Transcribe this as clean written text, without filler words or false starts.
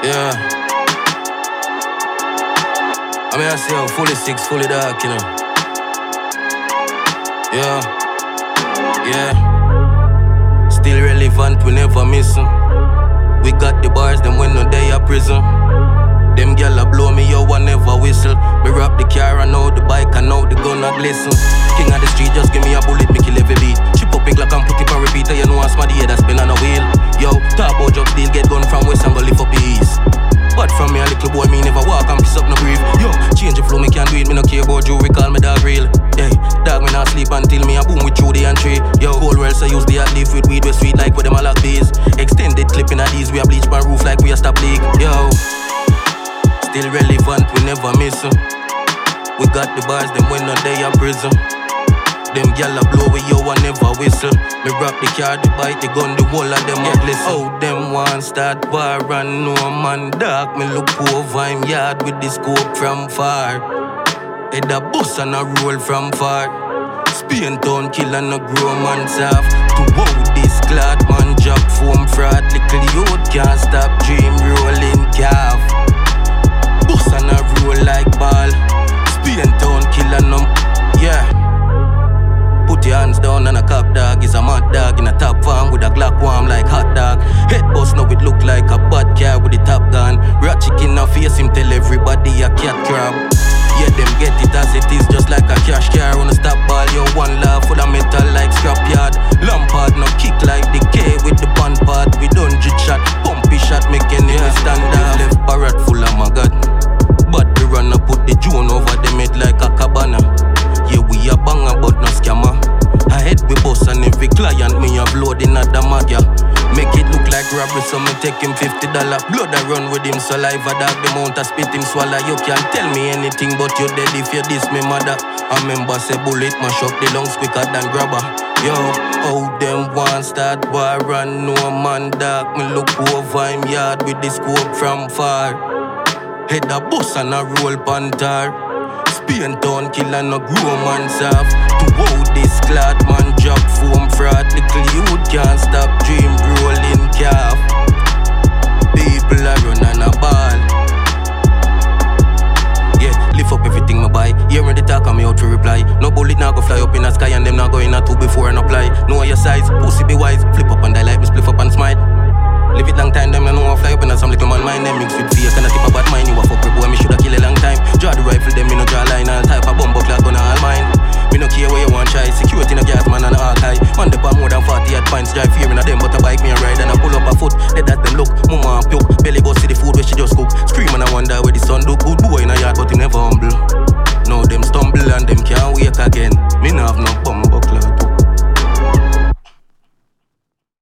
Yeah. I mean, I say, I'm fully sick, fully dark, you know. Yeah. Yeah. Still relevant, we never miss 'em. We got the bars, them when no day at prison. Them gyal a blow me, yo, I never whistle. Me rap the car, I know the bike, I know the gun a glisten. King of the street, just give me a bullet, me kill every beat. Chip up in Glock and put it on repeat, you know I'm smarty, yeah, that spin on a wheel. Yo, talk about drug deal, get gun from west and go live up east. But from me a little boy, me never walk and piss up no breathe. Yo, change the flow, me can't do it, me no care about jewelry, call me dog real. Hey, dog me not sleep until me a boom with through the entry. Yo, cold world, so use the hot leaf with weed, we sweet like with them a lock bees. Extended clip in a these, we a bleach my roof like we a stop leak. Yo, still relevant, we never miss 'em. We got the bars, them when no day at prison. Them gyal a blow with yo, I never whistle. Me rap the car, the bike, the gun, the whole of them a listen. Oh, them want start war and no man dark. Me look over him yard with the scope from far. Head a bus and a roll from far. Spain town kill and a grow man soft. To wow this clad man job foam fraud. Little youth can't stop dream rolling calf. Bus and a roll like ball. Spain town kill and yeah. Put your hands down and a cop dog is a mad dog in a top farm with a Glock warm like hot dog. Head bust now it look like a bad car with the top gun. Rat chicken now face him tell everybody a cat crab. Yeah, them get it as it is just like a cash car on a stop ball. Yo, one laugh full of metal like scrapyard. Lampard now kick like the K with the band part. We don't jit shot, pumpy shot make any stand up. Left parrot full of my god. But we run up put the June over them head like a cabana. Yeah, we a banger but no scammer. I head we boss and every client me a blood in a damage. Make it look like robbery, so me take him $50. Blood I run with him, saliva dog, the mount I spit him swallow. You can't tell me anything but you dead if you diss me mother. I remember say bullet mash up the lungs quicker than grabber. Yo, oh them want start war and no man dog. Me look over him yard with the scope from far. Head a bus and a roll pantar. Spain town kill and a grow man soft. To wow this clad man job foam fraud. Little youth can't stop dream rolling calf. People are run on a ball. Yeah, lift up everything me buy. Hearing the talk and me out to reply. No bullet now go fly up in the sky and them not going a two before and apply. Know your size, pussy be wise. Flip up and die like me spliff up and smile. Live it long time, them no know I fly up in some little man mind. Them mix with fear, can I tip a bad mind? You a fuck with boy, me shoulda kill a long time. Draw the rifle, them me no draw line. All type of bomb clock gonna all mine. Me no care where you want try. Security no gas man and all high. Man the more than 40 at pints. Drive fear in a them but a bike me a ride and I pull up a foot. Let that them look, mama and puke. Belly bust see the food where she just cook. Scream and I wonder where the sun look.